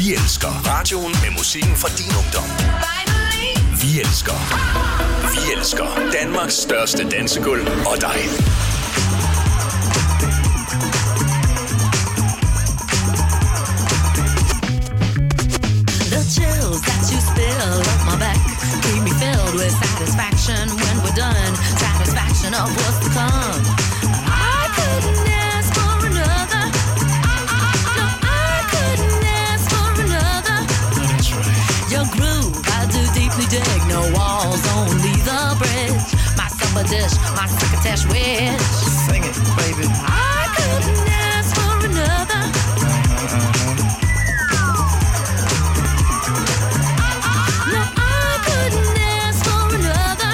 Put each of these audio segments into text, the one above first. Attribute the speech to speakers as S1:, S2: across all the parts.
S1: Vi elsker radioen med musikken fra din ungdom. Vi elsker Danmarks største dansegulv og dig.
S2: The chills that you spill up my back keep me filled with satisfaction when we're done. Satisfaction of what's to come. I couldn't ask for another. No, I couldn't ask for another.
S3: That's right.
S2: Your groove, I do deeply dig. No walls, only the bridge. My supper dish, my succotash wish.
S3: Sing it, baby.
S2: I couldn't ask for another. No, I couldn't ask for another.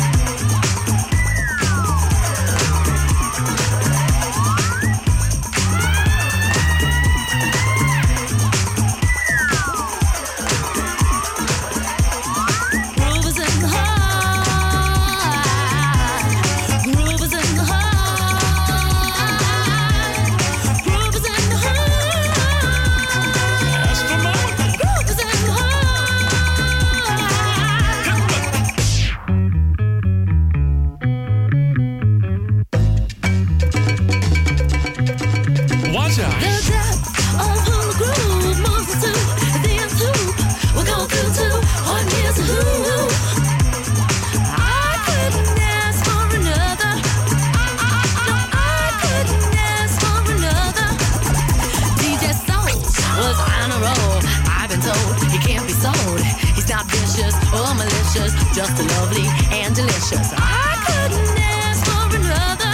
S2: Groove is in the heart. Groove is in the heart. Groove is in the heart.
S3: That's the moment.
S2: Groove is in the heart.
S3: Watch out.
S2: The depth of who the groove moves us to. The end hoop we'll go through to. One here's a who. I couldn't ask for another. No, I couldn't ask for another. DJ Soul was on a roll. I've been told he can't be sold. He's not vicious or malicious, just lovely and delicious. I couldn't ask for another.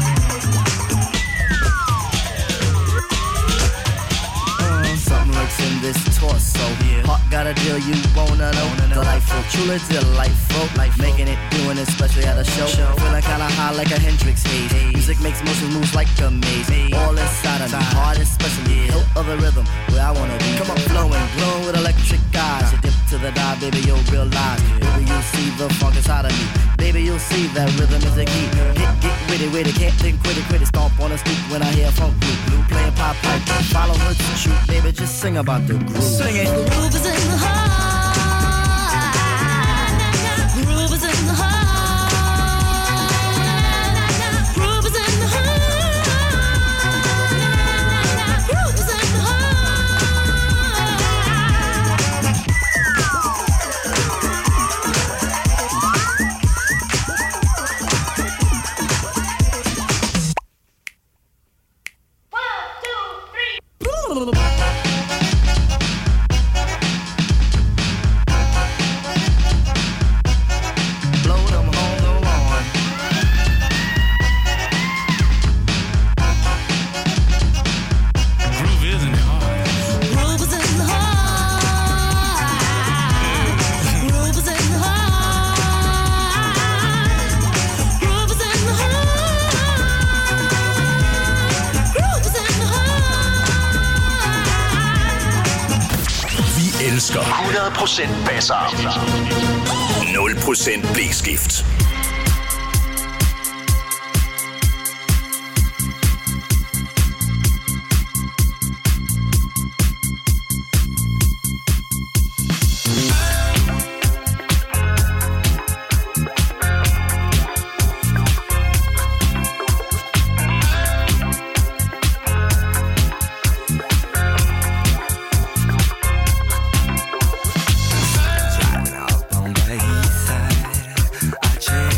S4: Something lurks in this torso. Heart got a deal you wanna know. Delightful, truly delightful. Life making it, doing it, especially at a show. Feeling kinda high like a Hendrix haze. Music makes motion moves like a maze. All inside of me, heart especially. Hilt of the rhythm, where I wanna be. Come on, glowing with electric eyes. You dip to the dive, baby, you'll realize. Baby, you'll see the funk inside of me. Baby, you'll see that rhythm is the key. Get with it, can't think, quit it. Stomp on the street when I hear funk blue. Playing pop pipe, follow her to shoot. Baby, just sing about the groove. Sing it.
S2: The groove is in the heart. Groove is in the heart. Groove is in the heart. Groove is in the heart.
S4: Blow them home, go on.
S3: Groove is in your heart.
S2: Groove is in the heart. Groove is in the heart. Groove is in the heart. Groove is in the heart.
S1: Vi elsker 100% basser. 0% blæskift.
S5: Driving out on the east side, I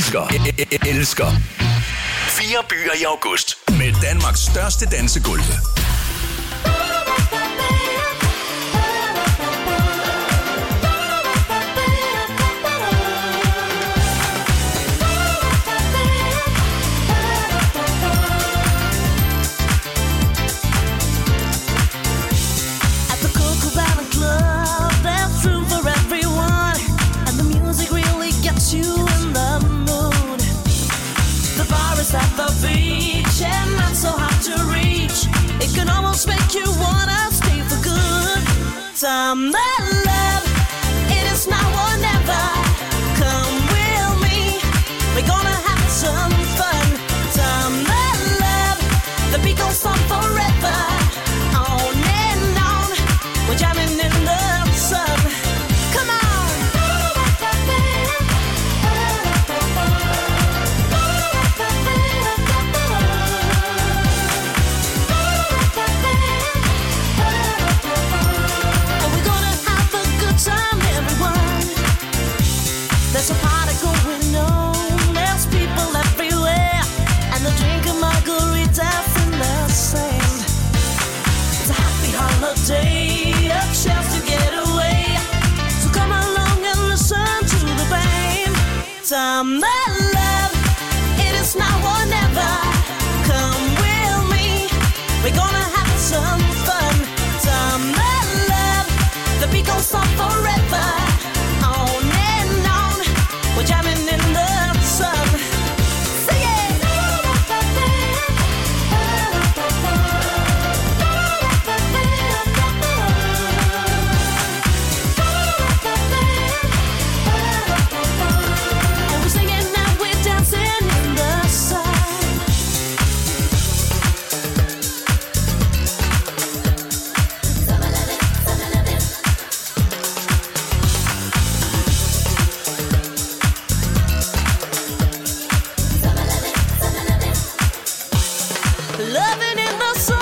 S1: elsker 4 byer i august med Danmarks største dansegulv.
S2: At the beach and not so hard to reach. It can almost make you wanna stay for good. Time that love, it is now or never. Come with me, we're gonna have some fun. Time that love, the beat goes on forever. On and on, we're jamming in the sun. Come on. There's a party going on, there's people everywhere, and they're drinking margaritas in the sand. It's a happy holiday, a chance to get away. So come along and listen to the band. Time that love, it is now or never. Come with me, we're gonna have some fun. Time that love, the beat goes on forever. We're jamming in the sun. Sing it! And we're singing now, we're dancing in the sun. Loving in the sun.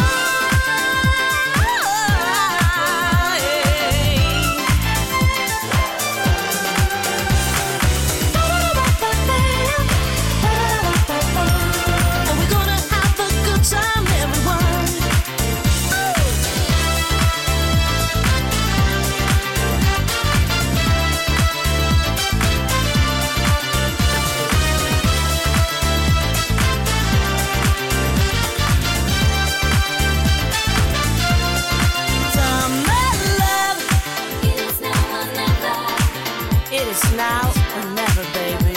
S2: And we're gonna have a good time, everyone. Now or never, baby.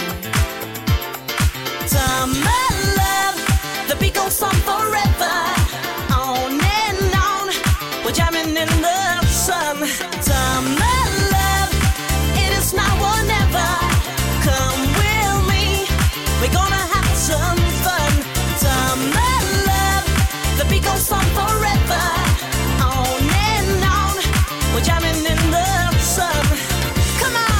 S2: Time and love, the beat goes on forever. On and on, we're jamming in the sun. Time and love, it is now or never. Come with me, we're gonna have some fun. Time and love, the beat goes on forever. On and on, we're jamming in the sun. Come on.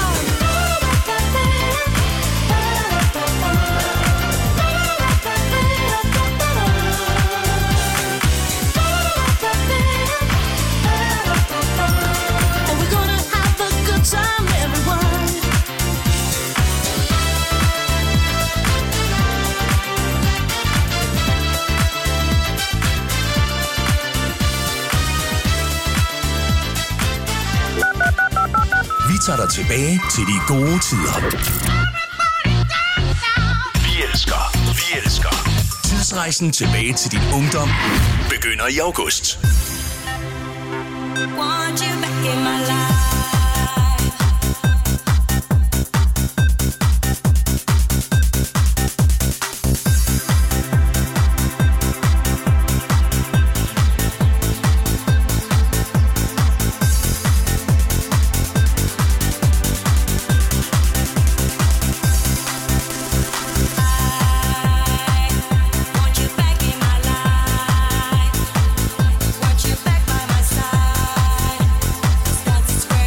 S1: Vi tager dig tilbage til de gode tider. Vi elsker. Tidsrejsen tilbage til din ungdom begynder i august.
S2: Want you back in my life.
S5: Want you back by my side. That's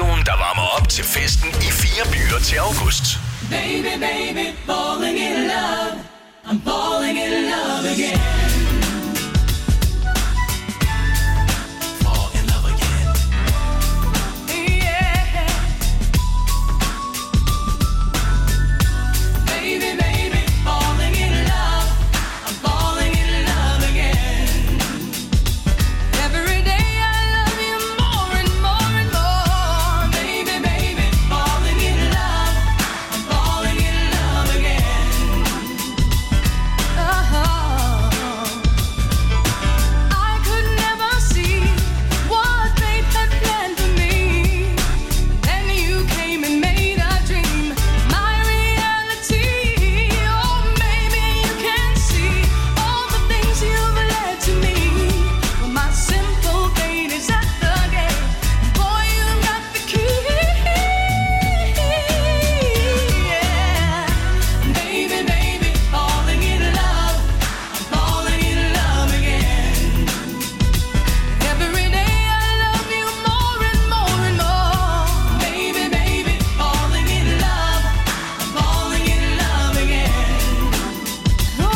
S1: radioen, der varmer op til festen i 4 byer til august.
S2: Baby, baby, falling in love. I'm falling in love again.
S3: Fall in love again.
S2: Yeah. Baby, baby, falling in love. I'm falling in love again. Every day I love you more and more and more. Baby, baby, falling in love. I'm falling in love again. I could never see what fate had planned for me. Then you came and made a dream my reality. Oh, maybe you can see all the things you've led to me. Well, my simple fate is at the gate. Boy, you got the key. Yeah. Baby, baby, falling in love. I'm falling in love again. Every day I love you more and more and more. Baby, baby, falling in love. I'm falling in love again. Oh,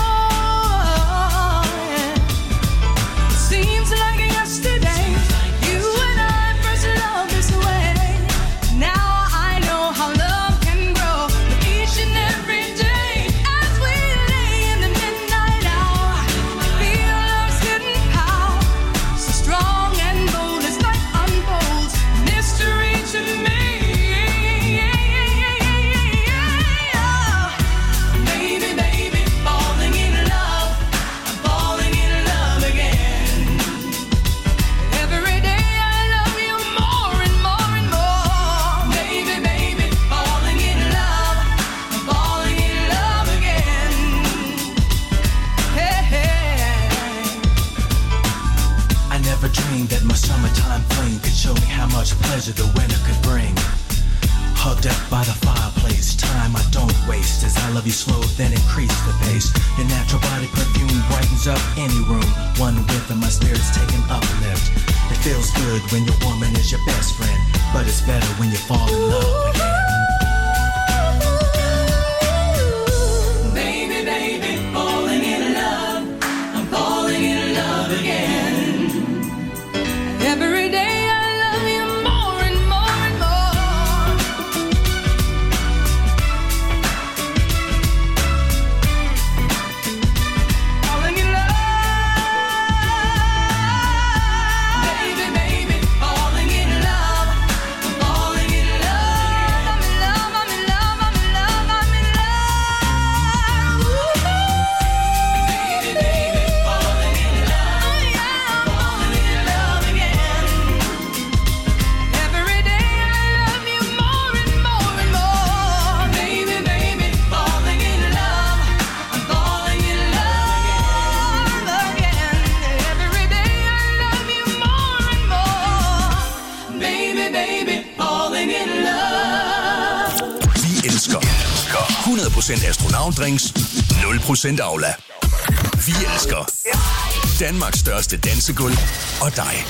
S2: yeah. Seems like yesterday you and I first loved this way. Now I know how love can grow each and every day. As we lay in the midnight hour, feel love's hidden power, so strong and bold as night unfolds. Mystery to me. Baby, baby, falling in love. I'm falling in love again. Every day I love you more and more and more. Baby, baby, falling in love. I'm falling in love again. Hey, hey.
S3: I never dreamed that my summertime fling could show me how much pleasure the winter could bring. Hugged up by the fireplace, time I don't waste. As I love you slow, then increase the pace. Your natural body perfume brightens up any room. One whiff and my spirit's taking uplift. It feels good when your woman is your best friend, but it's better when you fall in love again.
S2: Baby, baby, falling in love. I'm falling in love again. Every day I love you more and more and more. Falling in love. Baby, baby, falling in love. I'm falling in love. I'm in love, I'm in love, I'm in love, I'm in love. Baby, baby, falling in love. I'm falling in love again. Every day I love you more and more and more. Baby, baby, falling in love. I'm falling in love again. Every day I love you more and more. Baby, baby, falling in love.
S1: Vi elsker 100% astronautdrinks, 0% Aula. Vi elsker Danmarks største dansegulv og dig.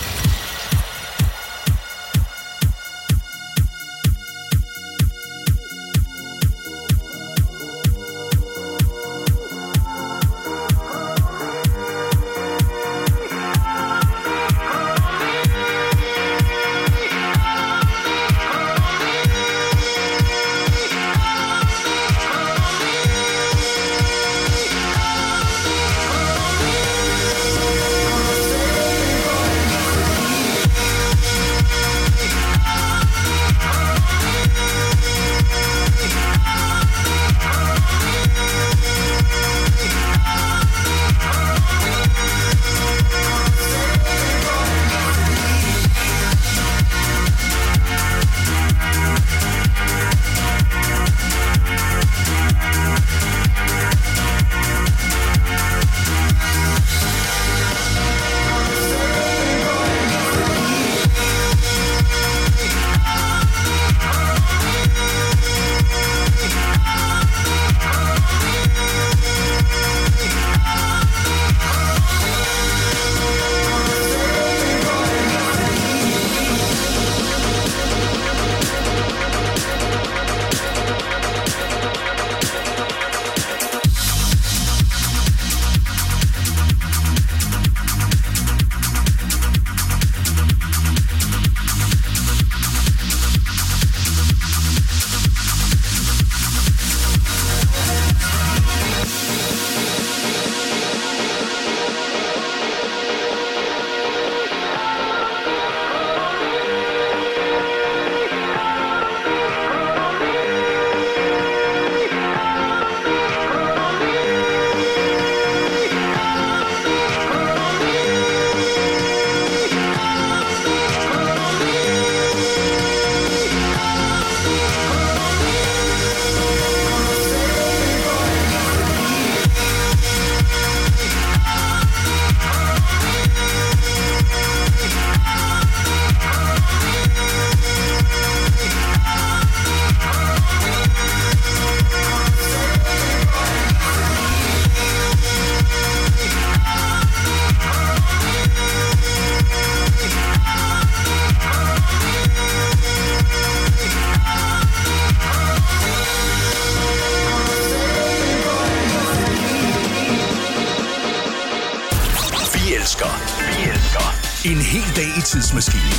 S1: En hel dag i tidsmaskinen.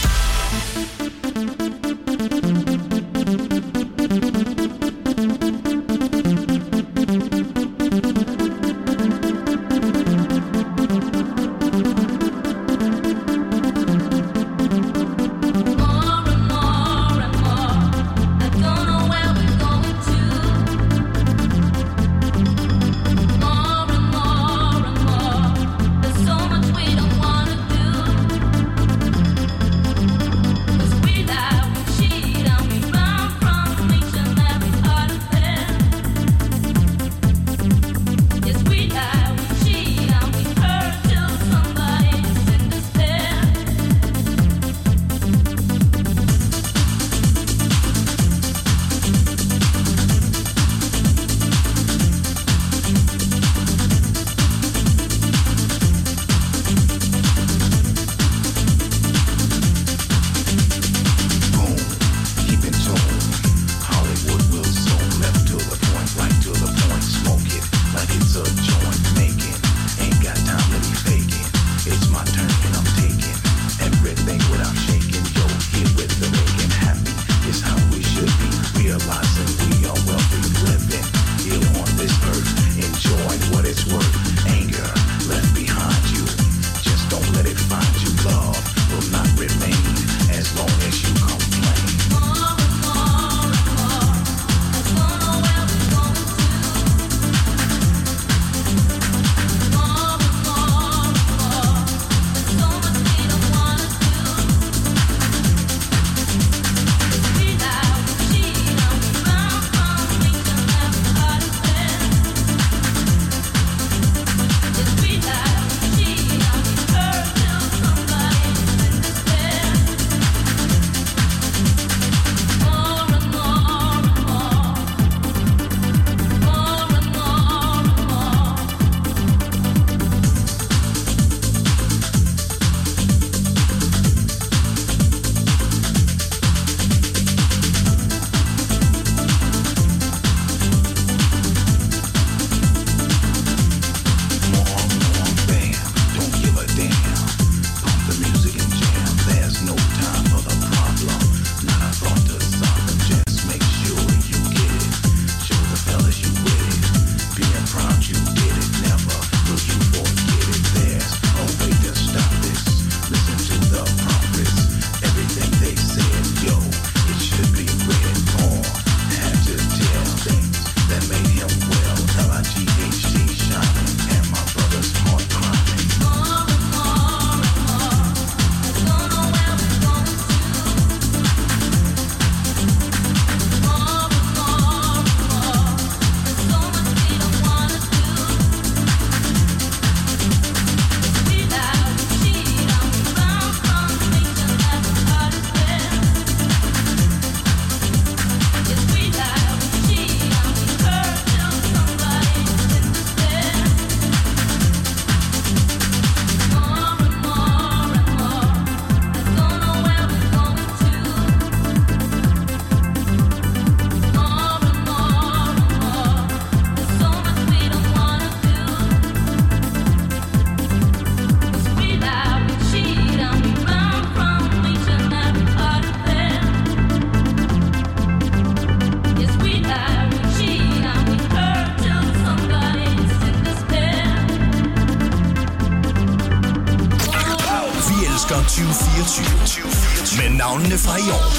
S1: med navnene fra i år.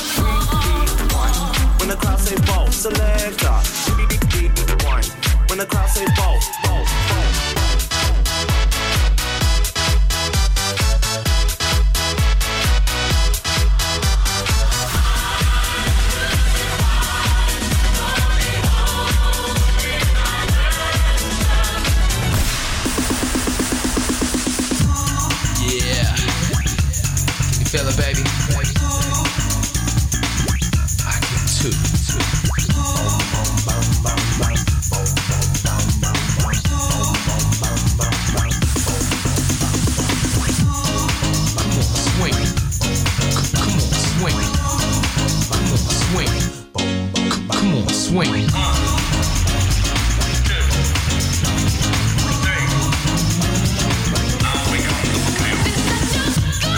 S1: When the crowd say ball, selector. When the crowd say ball, ball, ball.
S5: Feel it, baby. I can too. Come on, swing.
S2: It's not just good.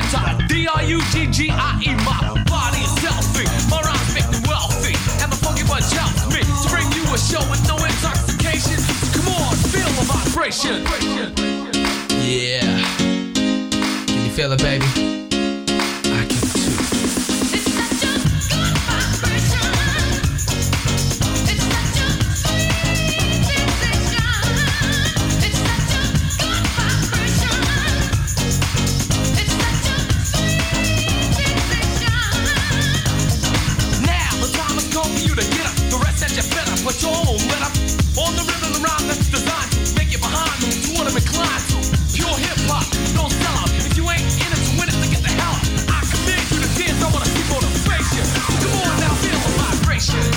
S5: title. D-R-U-G-G-I-E, my body is healthy. My rhymes make me wealthy. And the funky bunch helps me to bring you a show with no intoxication. Come on, feel the vibration. Yeah. Can you feel it, baby? I can too.
S2: It's such a good vibration. It's such a sweet sensation. It's such a good vibration. It's such a sweet sensation.
S5: Now the time has come for you to get up. The rest that you better put your own let up on the rhythm and rhyme that's designed to make you behind them. You want to incline to pure hip hop. Don't sell out. If you ain't in it to win it, then get the hell out. I command you to dance. I want to see motivation. Come on now, feel the vibration.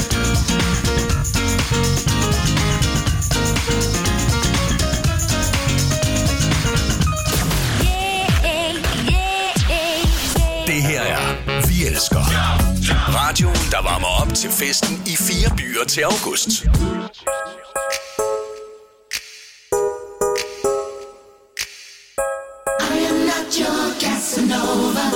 S6: Det her er Vi Elsker. Radioen, der varmer op til festen i 4 byer til august.
S2: I am not your Casanova.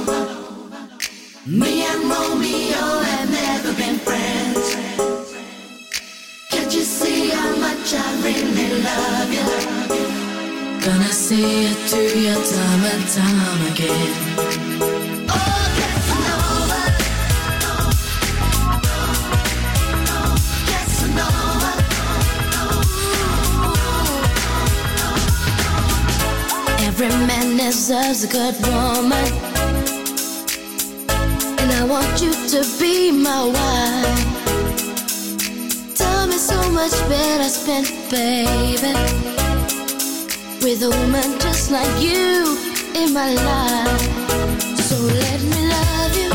S2: Me and Romeo have never been friends. Can't you see how much I really love you? Gonna see it through your time and time again. Oh, Casanova. Casanova. Every man deserves a good woman, and I want you to be my wife. Time is so much better spent, baby, with a woman just like you in my life. So let me love you,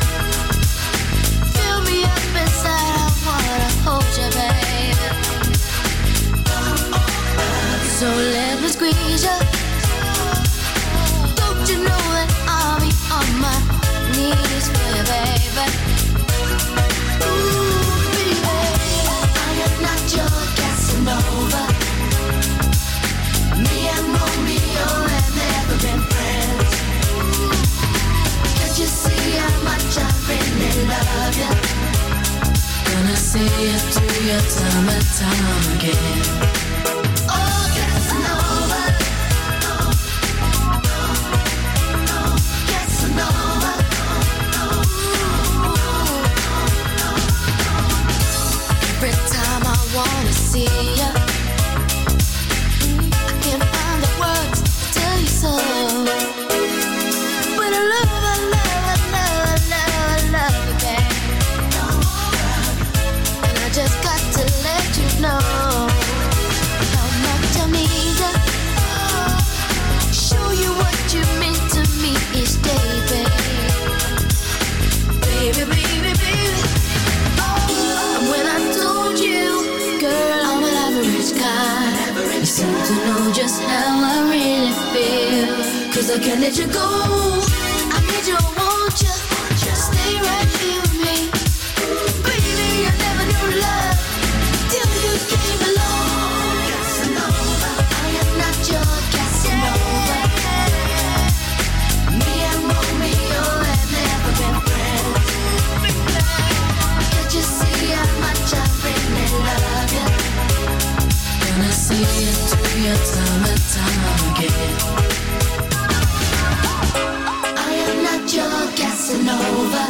S2: fill me up inside. I wanna hold you, baby. So let me squeeze you. Don't you know that I'll be on my knees for you, baby? Ooh, baby, I am not your Casanova. Me and Romeo have never been friends. Can't you see how much I really love you? Gonna see it through your time and time again. Oh, Casanova. Casanova. Every time I wanna see you, I can't find the words to tell you so. But I love, I love, I love, I love, I love you, babe. And I just got to let you know how much I need you. Show you what you mean to me each day, babe. Baby, baby, baby. And when I told you, girl, I'm an average guy, you seem to know just how I really feel. 'Cause I can't let you go. I need you, I want you. Stay right here with me. Baby, I never knew love till you came along. Casanova, I am not your Casanova. Me and Romeo have never been friends. Can't you see how much I really love you? Gonna see it through your time and time again. I am not your Casanova.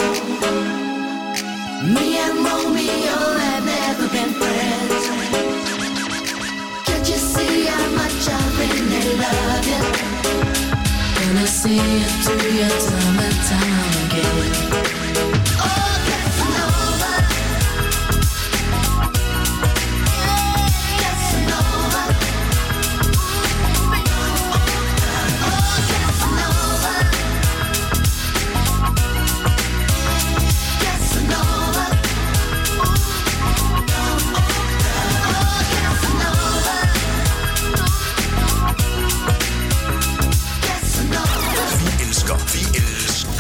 S2: Me and Romeo have never been friends. Can't you see how much I really love you? Gonna see it through your time and time again. Oh, Casanova. Casanova. Oh, Casanova. Casanova. Oh, Casanova. Casanova.
S6: Vi elsker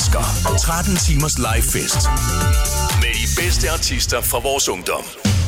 S6: elsker. 13 timers live fest. Med de bedste artister fra vores ungdom.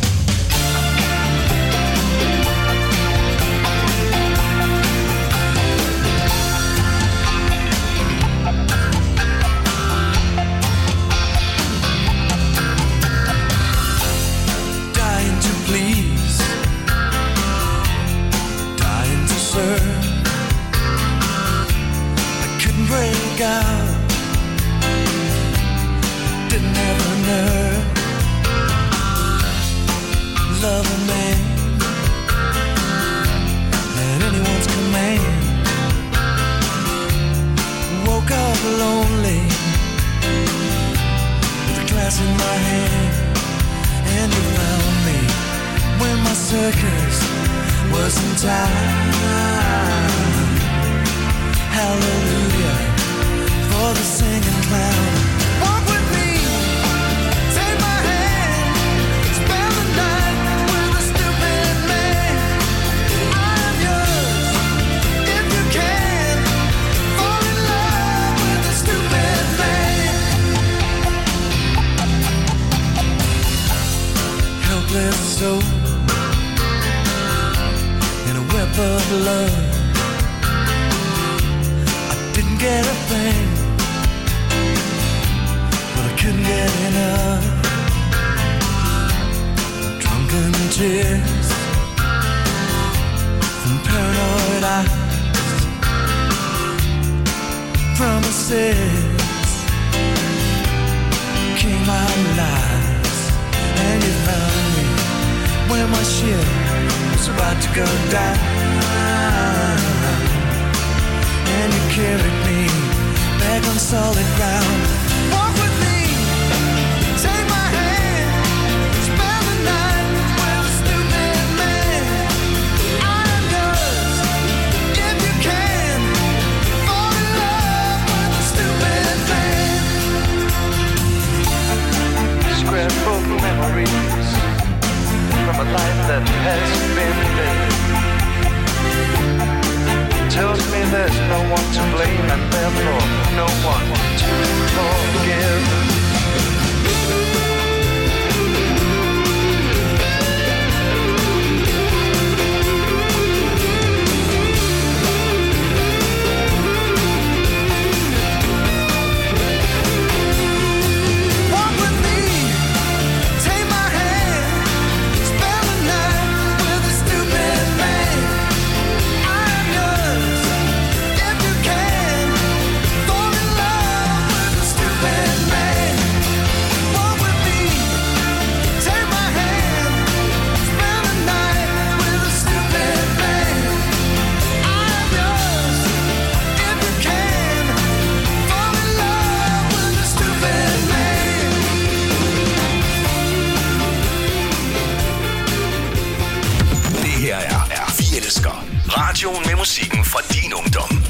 S6: Radioen med musikken fra din ungdom.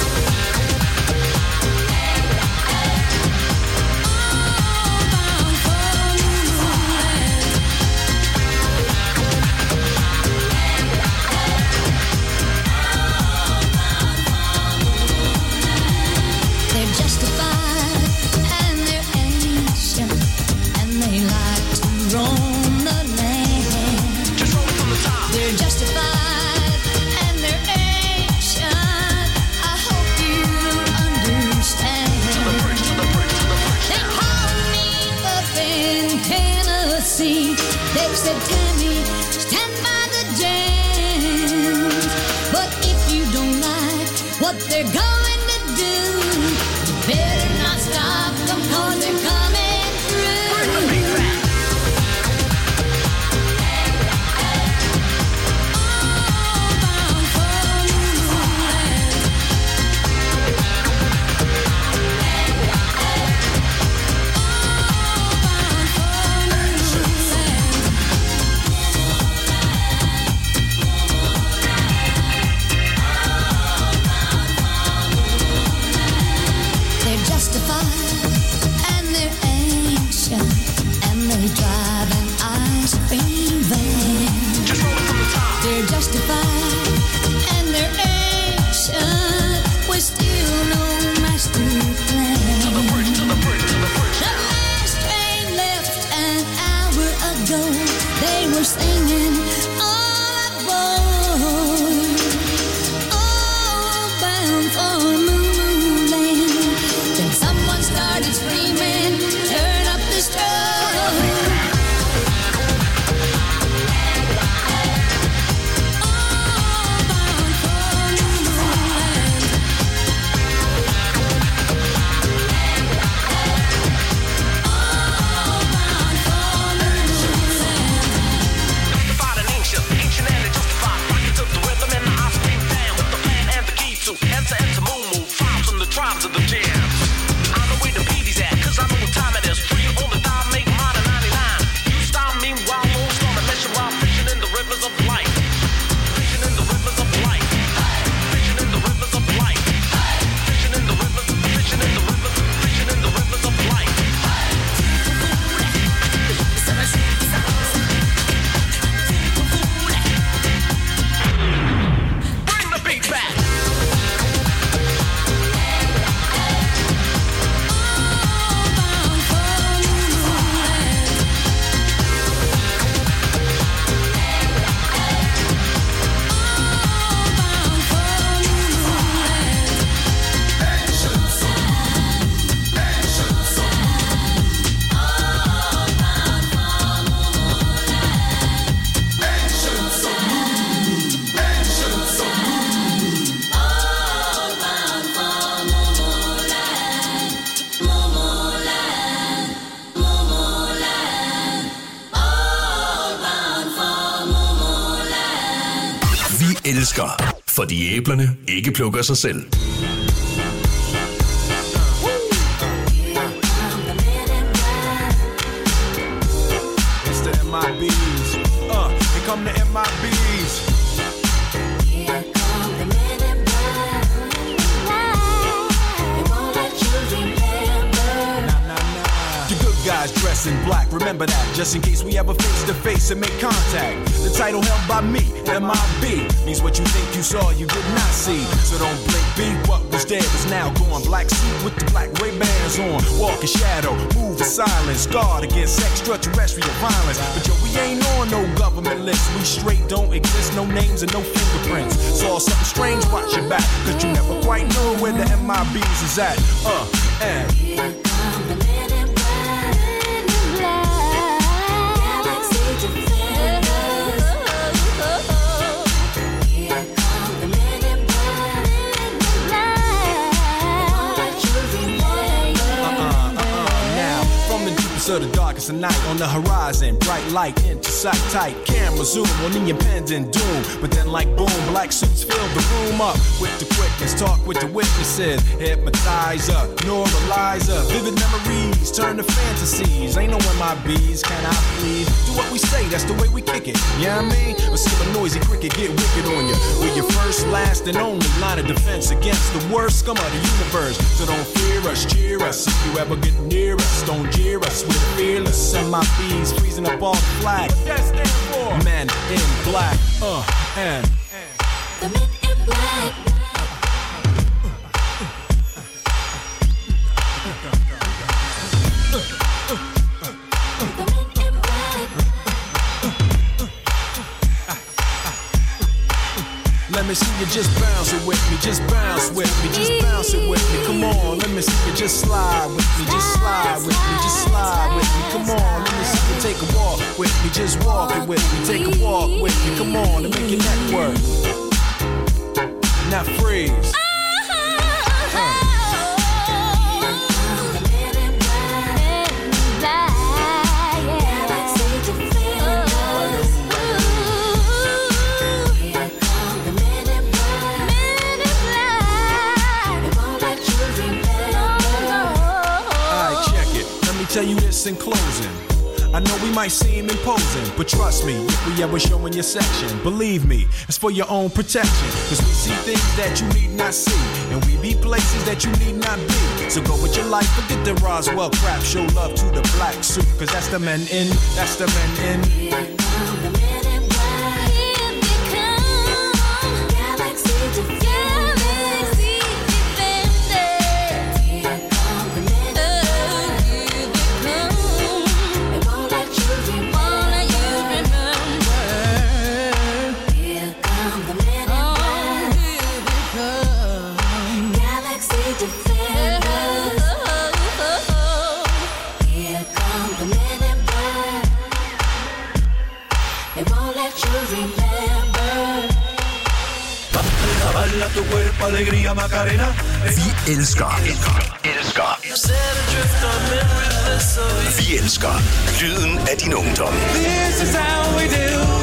S2: They said, Tammy, stand by the jams. But if you don't like what they're going to do, you better not stop them, 'cause they're coming through. Bring the beat back. All bound for Moonland. All bound for Moonland. They're justified and they're ancient, and they drive an ice cream van. They're justified and they're ancient, with still no master plan.
S6: Vi elsker, fordi æblerne ikke plukker sig selv.
S7: It's the MIBs. Here come the MIBs.
S2: Here come the men in black. They won't let you remember.
S7: The good guys dress in black, remember that, just in case we ever face to face and make contact. The title held by me, MIB, means what you think you saw, you did not see. So don't blink, be what was dead is now gone. Black suit with the black Ray-Bans on, walk in shadow, move in silence, guard against extraterrestrial violence. But yo, we ain't on no government list, we straight don't exist, no names and no fingerprints. Saw something strange, watch your back, cause you never quite know where the MIBs is at. And
S2: Here come the men in black. Galaxy defenders. Here come the men in black. Won't let you remember.
S7: now, from the deepest of the darkest of night, on the horizon, bright light into sight, tight camera zoom on the impending doom. But then like boom, black suits fill the room up with the quickness, talk with the witnesses, hypnotizer, neuralizer, vivid memories turn to fantasies. Ain't no MIBs, can I please? Do what we say, that's the way we kick it, you know what I mean? Or see a noisy cricket get wicked on you. We're your first, last, and only line of defense against the worst scum of the universe. So don't fear us, cheer us, if you ever get near us, don't jeer us, we're fearless. MIBs freezing up all the flag. What that stand for? Men in black, and
S2: The men in black. The men in black.
S7: let me see you just bounce it with me, just bounce with me, just bounce it with me. Come on, let me see you just slide with me, just slide with me, just slide with me. Come on, let me see you take a walk with me, just walk it with me, take a walk with me. Come on, and make your neck work. Now freeze. Tell you this in closing. I know we might seem imposing, but trust me, if we ever show in your section, believe me, it's for your own protection. Cause we see things that you need not see, and we be places that you need not be. So go with your life, forget the Roswell crap, show love to the black suit, cause that's the men in, that's the men in.
S2: Here come the men in black. Here they come. Galaxy defenders. Here come the men in black.
S6: Tu cuerpo, alegría, Macarena. Vi elsker. Vi elsker lyden af din ungdom.
S5: This is how we do it.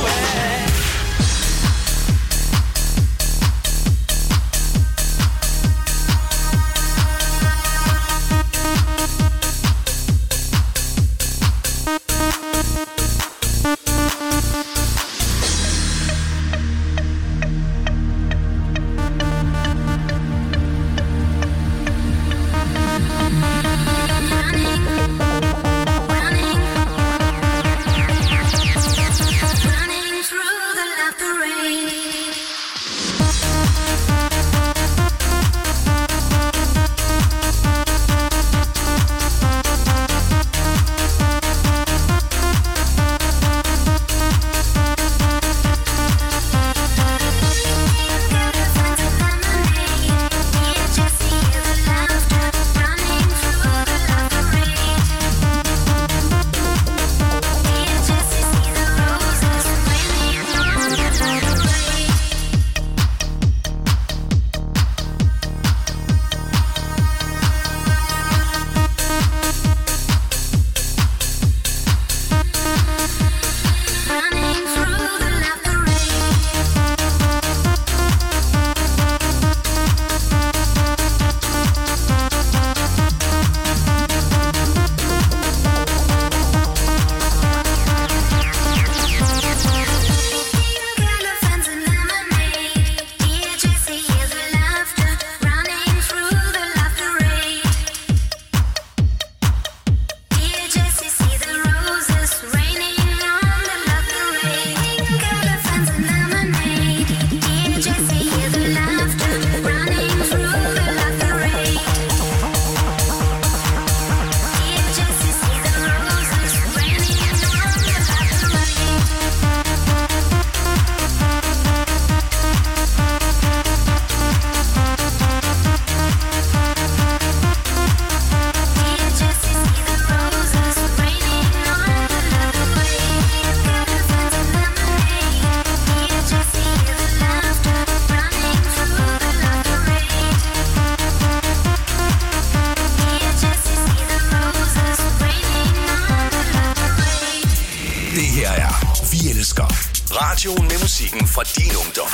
S6: Radioen med musikken fra din ungdom.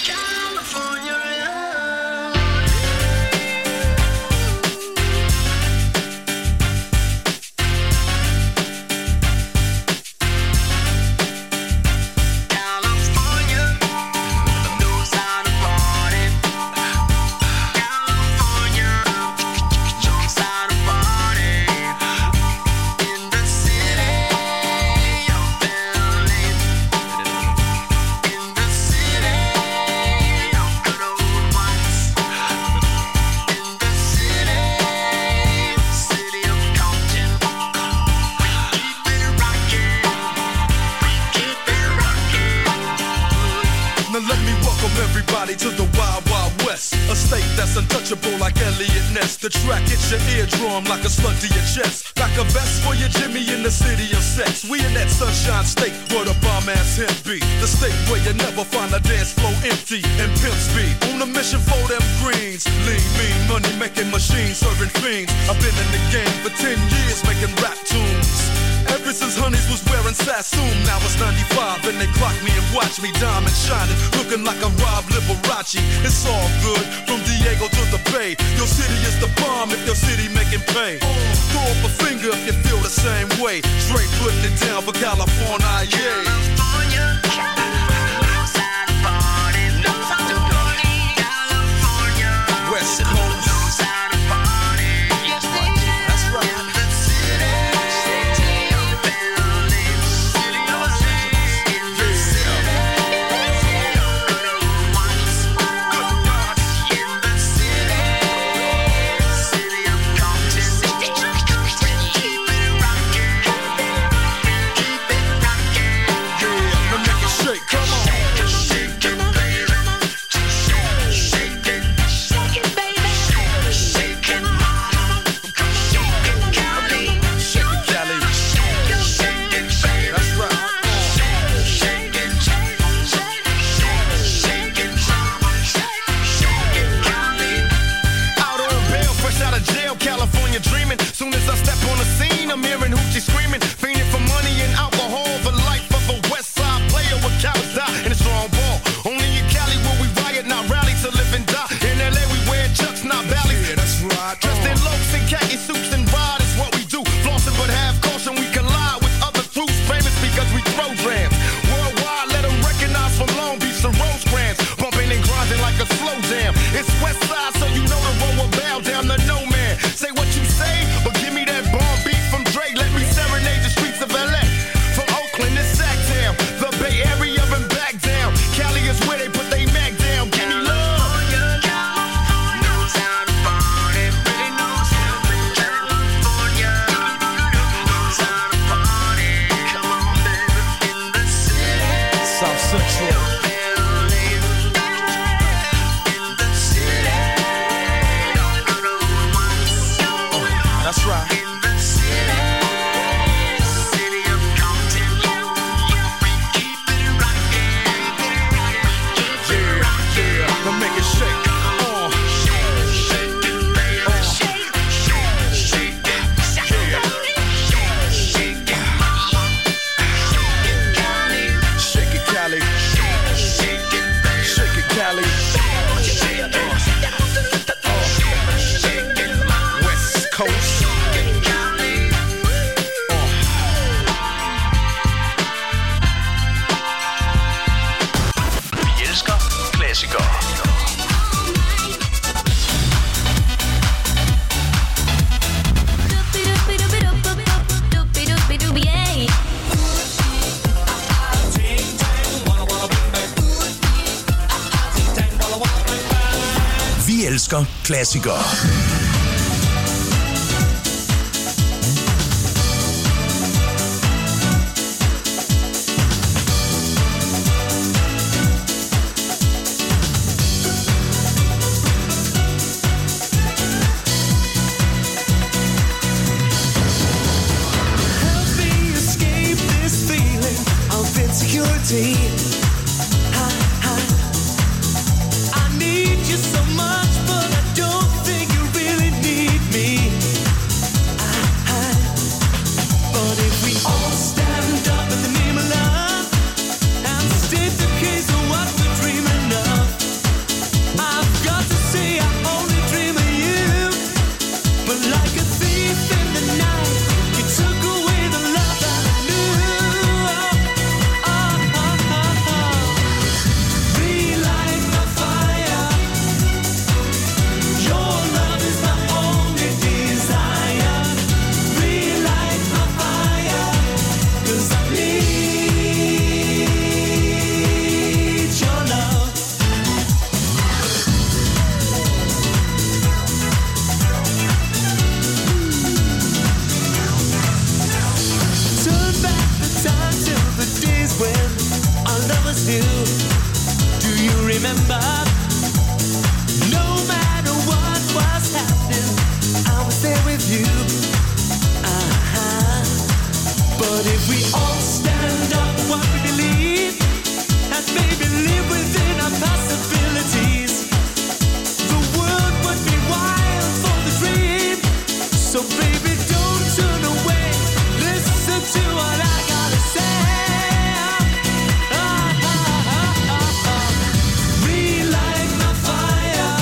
S8: To the Wild Wild West, a state that's untouchable like Elliot Ness. The track hits your eardrum like a slug to your chest, like a vest for your Jimmy in the city of sex. We in that sunshine state where the bomb ass hemp be, the state where you never find a dance floor empty and pimp speed. On a mission for them greens, lean, mean, money making machines serving fiends. I've been in the game for 10 years making rap tunes. Ever since Honeys was wearing Sassoon, now it's 95 and they clock me and watch me diamond shining, looking like a Rob Liberace. It's all good from Diego to the Bay. Your city is the bomb if your city making pay. Throw up a finger if you feel the same way. Straight putting it down for California, yeah. West Coast.
S6: Klassikere.
S9: I need you so much, but I don't think you really up. No matter what was happening, I was there with you. But if we all stand up for what we believe, and maybe live within our possibilities, the world would be wild for the dream. So baby, don't turn away. Listen to what I gotta say. Relight my fire.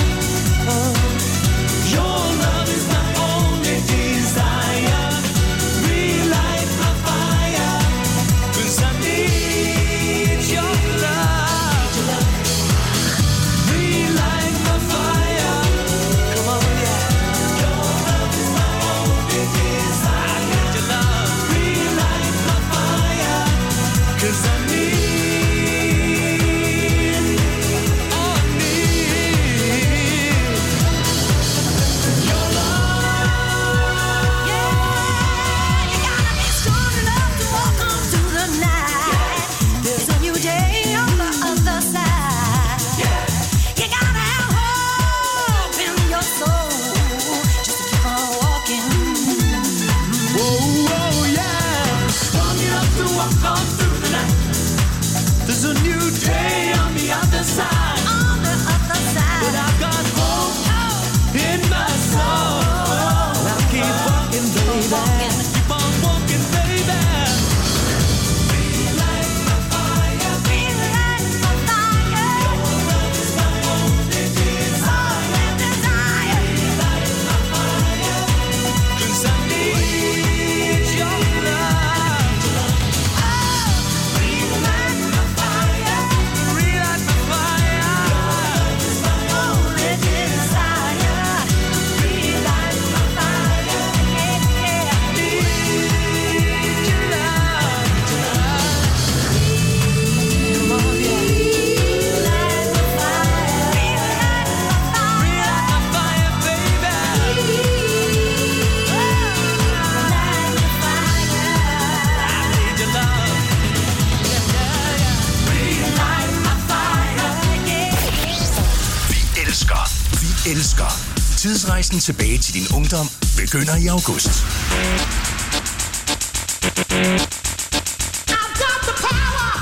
S9: Your love is my only desire. Relight my fire, 'cause I need your love. Relight my fire. Come on, yeah. Your love is my only desire. I need your love. Relight my fire, 'cause I need your love.
S2: You gotta be strong enough to walk on through the night. There's a new day on the other side. You gotta have hope in your soul just to keep on walking.
S9: Whoa, yeah. Strong enough to walk on through the night. There's a new day on the other side.
S2: On the other side.
S9: But I've got hope in my soul. I'll keep walking, baby. Keep on walking, baby. Relight my fire.
S2: Relight my fire.
S9: Your love is my only desire.
S2: Only desire.
S9: Relight my fire, 'cause I need your love.
S2: Relight my fire.
S9: Relight my fire.
S2: Only desire. Relight my fire. Yeah.
S9: Need your love. Come on, yeah.
S2: Relight my fire. Relight my
S9: Relight my fire, baby.
S2: Relight my fire.
S9: I need your love. Yeah, yeah, yeah.
S2: Relight my fire.
S6: Vi elsker. Tidsrejsen tilbage til din ungdom begynder i august.
S2: I've got the power.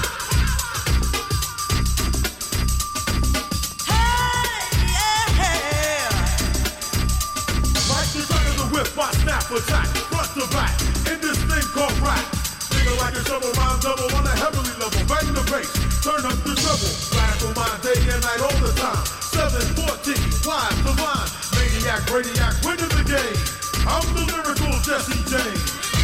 S2: Hey, yeah.
S8: Like the gun of the whip, I snap attack, front to back, in this thing called rap. Nigga like a shovel, rhyme double on a heavily level, bang the bass, turn up the treble, flash on my day and night all the time. 714, wise the line, maniac, radiac, winning the game. I'm the lyrical Jesse James.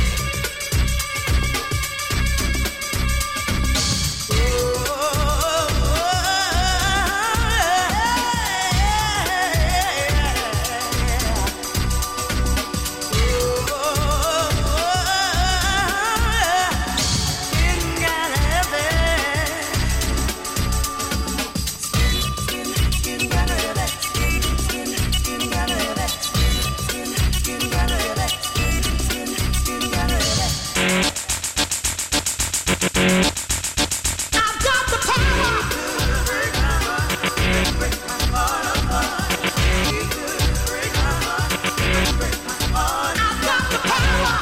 S2: I've got the power. I've got the power.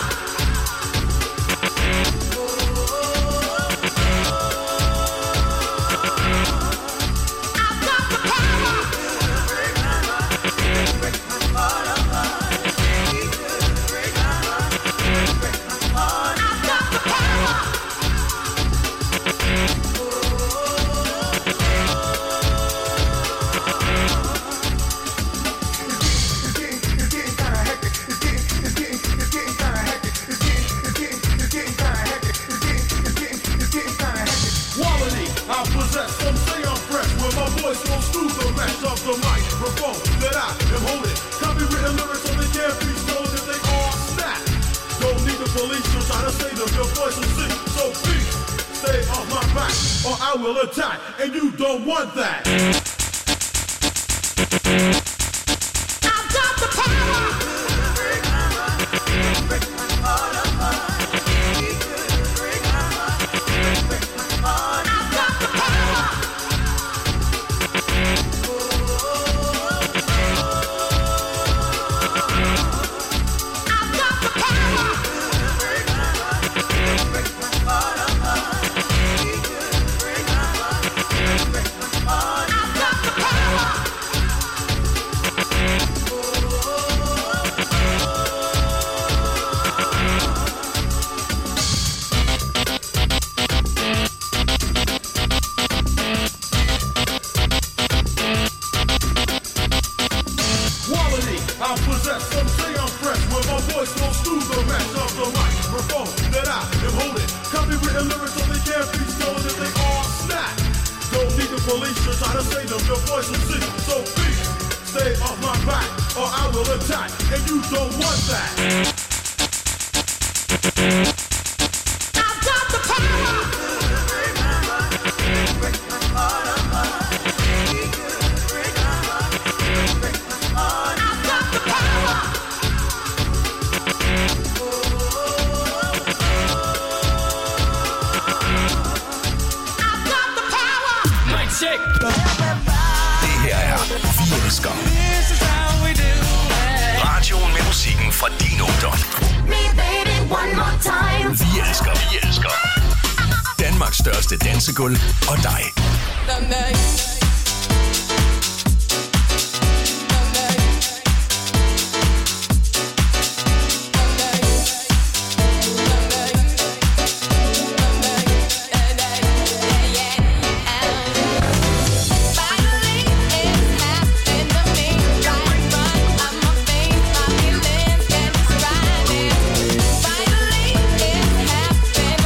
S2: I've got the power. I've got the power.
S8: Quality, I possess, some say I'm fresh, where my voice goes through the mesh of the microphone that I am holding. Copywritten lyrics so they can't be stolen if they all snap. Don't need the police to try to save them, your voice will sing. So please, stay off my back, or I will attack, and you don't want that.
S2: I've got the power. I've got the power.
S8: voice goes through the rest of the microphone that I am holding. Copywritten lyrics so they can't be stolen if they all snap. Don't need the police to try to save them, your voice will sing. So please, stay off my back or I will attack, and you don't want that. I've got the power.
S6: Det her er Vi Elsker. Radioen med musikken fra din ungdom. Vi elsker, vi elsker. Danmarks største dansegulv og dig.